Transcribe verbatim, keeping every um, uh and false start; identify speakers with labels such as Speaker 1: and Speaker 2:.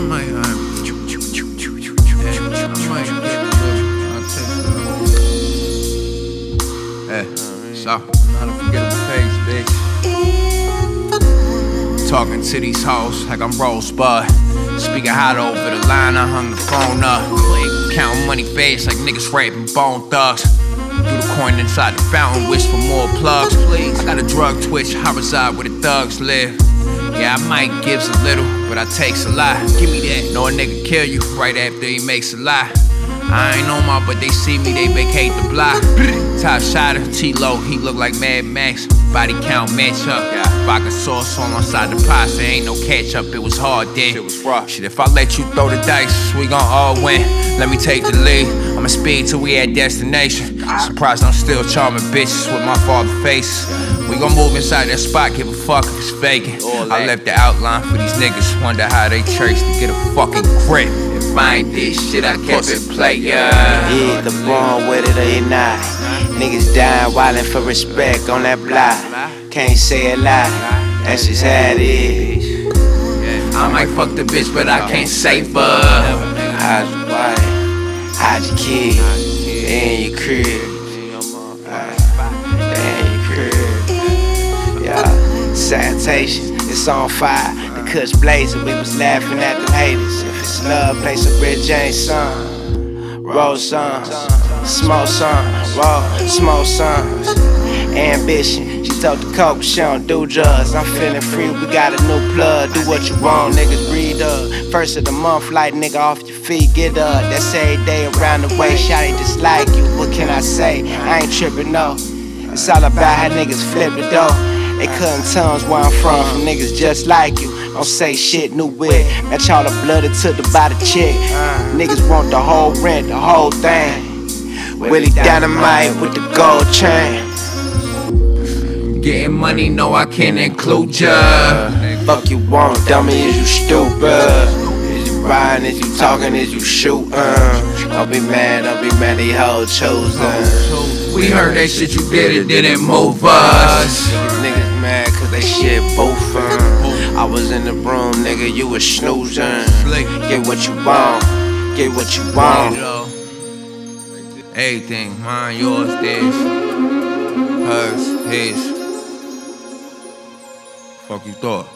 Speaker 1: might, uh, I might get a little, I'll take it. Hey, so, not a forgettable page, bitch. Talking to these hoes like I'm Rosebud. Speaking hot over the line, I hung the phone up. Click, counting money fast like niggas rapping Bone Thugs. Threw the coin inside the fountain, wish for more plugs. I got a drug twitch, I reside where the thugs live. Yeah, I might gives a little, but I takes a lot. Give me that. Know a nigga kill you right after he makes a lie. I ain't on my, but they see me, they vacate the block. Top shotter, T-Lo, he look like Mad Max. Body count match up. Vodka sauce all inside the pasta, ain't no catch up. It was hard then. It was rough. Shit, if I let you throw the dice, we gon' all win. Let me take the lead. I'ma speed till we at destination. Surprised I'm still charming bitches with my father face. We gon' move inside that spot, give a fuck if it's vacant. I left the outline for these niggas, wonder how they trace to get a fucking grip. If I ain't this shit, I kept it player.
Speaker 2: Yeah, the born with it or you not. Niggas dying wildin' for respect on that block. Can't say a lie, that's just how it is.
Speaker 1: I might fuck the bitch, but I can't save her.
Speaker 2: How's your wife? How's your kid? They in your crib. They in your crib. Yeah, sanitation, it's on fire. The cuts blazing, we was laughing at them haters. If it's love, play some Red James song. Roll songs, smoke songs, roll, smoke songs. Ambition, she told the coke, she don't do drugs. I'm feeling free, we got a new plug. Do what you want, niggas breathe up. First of the month, like nigga off your feet, get up. That's every day around the way, shawty just like you. What can I say? I ain't tripping, no. It's all about how niggas flip the dough. They cutting tongues where I'm from, from niggas just like you. Don't say shit, new wig. Match all the blood to the body chick. Niggas want the whole rent, the whole thing. Willie Dynamite with the gold chain.
Speaker 1: Getting money, no, I can't include ya.
Speaker 2: Fuck you want, dummy, is you stupid? Is you riding, is you talking, is you shooting? Don't be mad, don't be mad, these hoes chosen.
Speaker 1: We heard that shit you did, it didn't move us.
Speaker 2: Niggas mad cause they shit boofing. I was in the room, nigga, you was snoozing. Get what you want, get what you want.
Speaker 1: Everything, mine, yours, theirs, hers, his. Fuck you thought?